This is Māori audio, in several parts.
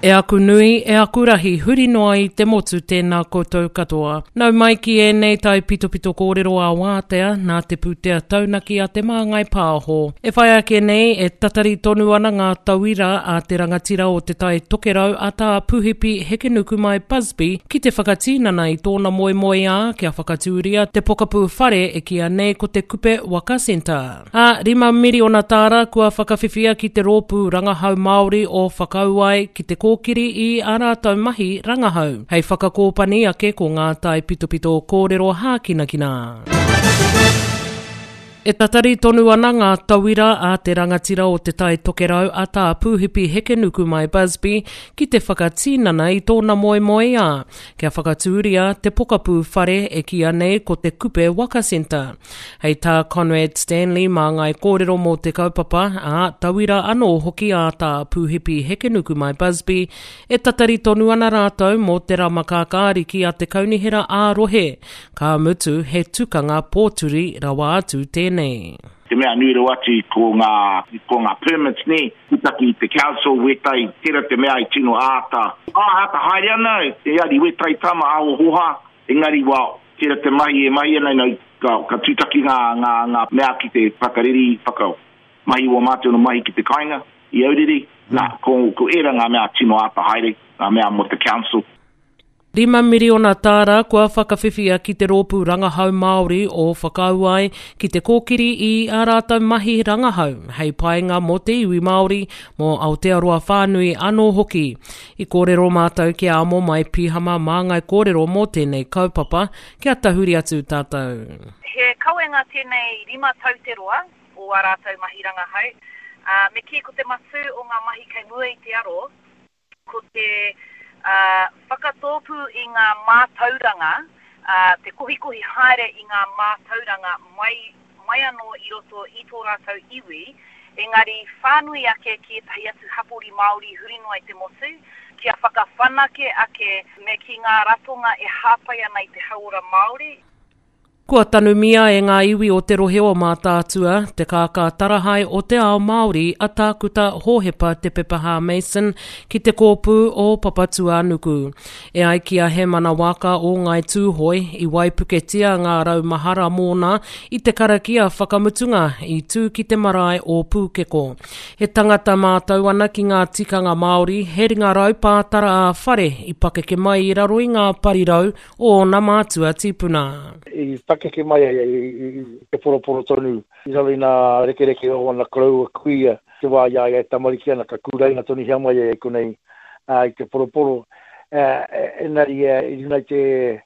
E aku nui, e aku rahi, huri noa I te motu tēnā koutou katoa. Nau mai ki e nei tai pito kōrero a wātea, nā te pūtea taunaki a te māngai pāho. E whai ake nei, e tatari tonu ana ngā tauira a te rangatira o te tai tokerau a tā puhipi hekenuku mai Busby ki te whakatīnana I tōna moe a kia whakatūria te pokapū whare e kia nei ko te kupe waka centre. A 5 miliona tāra kua whakawhiwhia ki te rōpū rangahau Māori o whakauai ki te kōkiri I a rātou mahi rangahau. Hei whakakōpani ake ko ngā tai pito kōrero hākinakina. E tatari tonu ana ngā tauira a te rangatira o te tai tokerau a tā pūhipi hekenuku mai Busby ki te whakatīnana I tōna moe a. Kia whakatūria te pokapū whare e kia nei ko te kupe waka centre. Hei tā Conrad Stanley mā ngai kōrero mō te kaupapa a tauira anō hoki a tā pūhipi hekenuku mai Busby e tatari tonu ana rātou mō te ramakākāriki a te kaunihera ārohe. Ka mutu he tukanga pōturi rawa atu tēnei. Te mea nui rau ati ko ngā permits ni, kutaki te council wetai, tera te mea I tino āta. Hata haere ana, e ari wetai tama ao hoha, engari wā, tera te mahi e mahi ana ka tūtaki ngā mea ki te whakariri, mahi o mātou no mahi ki te kainga, I auriri, ko era ngā mea tino āta haere, ngā mea mo te council. 5 miliona tāra kua whakawhiwhia ki te rōpū rangahau Māori o whakauai ki te kōkiri I a rātou mahi rangahau. Hei paenga mo te iwi Māori mo Aotearoa whānui anō hoki. I kōrero mātou ki amo mai pihama māngai kōrero mō tēnei kaupapa kia tahuri atu tātou. He kauenga tēnei 5 tauteroa o a rātou mahi rangahau. Me ki ko te masu o ngā mahi kei mua I te aro, ko te whakatōpu I ngā mātauranga, te kohikohi haere I ngā mātauranga mai anō I roto I tō rātou iwi, engari whānui ake ki tahi atu hapori Māori hurinoa I te motu, kia whakawhanake ake me ki ngā ratonga e hāpai ana I te haora Māori. Kua tanu mia e ngā iwi o te rohe o mātātua, te kākā tarahai o te ao Māori a tākuta hōhepa te pepaha Mason ki te kōpū o Papatuanuku. E ai kia he mana waka o ngai tūhoi I waipuketia ngā raumahara mōna I te karakia whakamutunga I tū ki te marae o Pūkeko. He tangata mātau ana ki ngā tikanga Māori, he ringa rau pātara a whare I pakeke mai I raro I ngā parirau o ngā mātua tipuna. I pakeke mai I te poroporo tonu. I sawi nā rekereke o ana kraua kuia te wā ia tamariki ana ka kūrai na toni hea mai e konei I te poroporo. Enari I runa I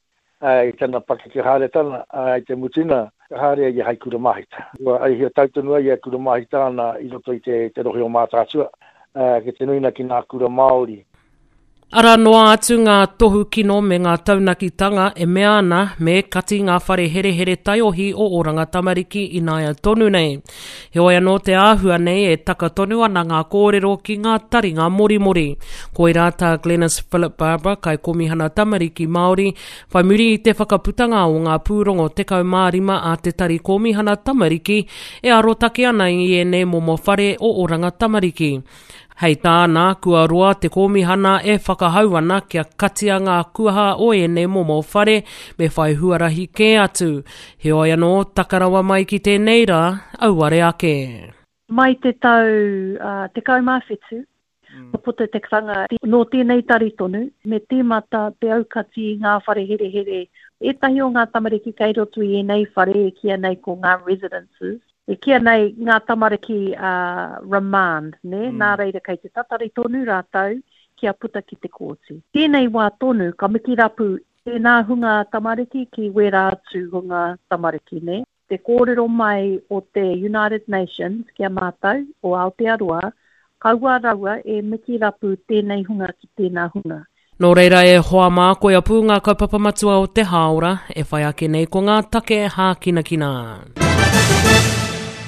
te tana pakeke haere tana I te mutina haere I hai kura mahita. Ai hea tautonua I kura mahita ana I roto I te rohe o mātātua. Ke te nuina ki ngā kura Māori. Ara noa atu ngā tohu kino me ngā taunakitanga e mea ana me kati ngā whare here taiohi o oranga tamariki I nāia tonu nei. He oia no te āhua nei e taka tonu ana ngā kōrero ki ngā taringa mori. Ko I rāta Glenys Philip Barbara kai komihana tamariki Māori, whai muri I te whakaputanga o ngā pūrongo te kaumārima a te tari komihana tamariki e arotake ana I ene momo whare o oranga tamariki. Hei tāna, kua roa te komihana e whakahau ana kia katia ngā kuaha o ene momo whare me whai huarahi ke atu. He oi anō takarawa mai ki tēnei rā, auare ake. Mai te tau, te kaumāwhetu, puta te kranga no tēnei tari tonu, me tīmata te aukati ngā whare here. E tahi o ngā tamariki kei rotu I nei whare e kia nei ko ngā residences. E kia nei ngā tamariki remand, ne? Nā reira kei te tatari tonu rātau kia puta ki te kōti. Tēnei wā tonu, ka miki rapu e nā hunga tamariki ki wera atu hunga tamariki, ne? Te kōrero mai o te United Nations kia mātau o Aotearoa, kaua raua e miki rapu tēnei hunga ki tēnā hunga. Nō reira e hoa mā koe apu ngā kaupapa matua o te haora, e whai ake nei ko ngā take hākinakina.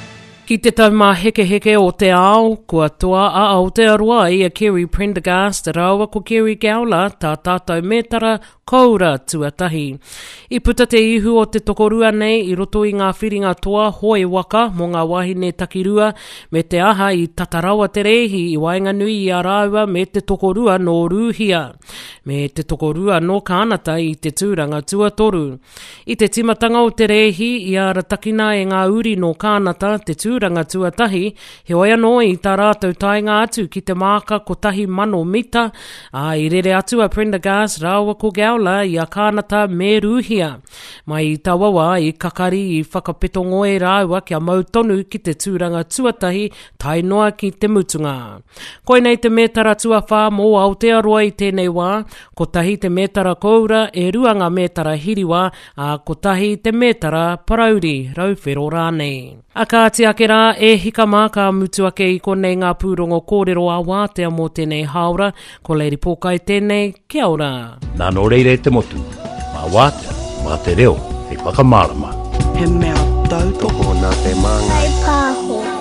Ki te tauma heke heke o te ao, kua toa a Aotearoa i a Kerry Prendergast, raua ko Kerry Gowler, tā tātou mētara koura tuatahi. I puta te ihu o te tokorua nei, i roto i ngā whiringa toa, hoi waka, mō ngā wahine takirua, me te aha i tatarawa te rehi, i Wainganui i a Rāua, me te tokorua no Rūhia, me te tokorua no Kānata i te tūranga tuatoru. I te timatanga o te rehi, i a ratakina e ngā uri no Kānata, te tūranga tuatahi, he oia no i tā rātou tainga atu ki te māka ko tahi mano mita, i rere atu a Prendergast, Rāua ko Gowler, i a Kānata me Rūhia. Mai i tawawa i kakari i whakapetongoe Rāua kia mautonu ki te tūranga tuatahi tai noa ki te mutunga. Koe nei te mētara tuawha mō Aotearoa i tēnei wā, ko tahi te mētara koura e ruanga mētara hiriwa, ko tahi te mētara parauri rauwhero rānei. A ka ati ake rā e hika mā ka mutu ake i konei ngā pūrongo kōrero a wātea mō tēnei haora, ko Lady Pōkai tēnei, kia ora. Nā no reire te motu, mā wātea, mā te reo, hei whakamārama. He mea tau toko nā te manga. Hei pāho.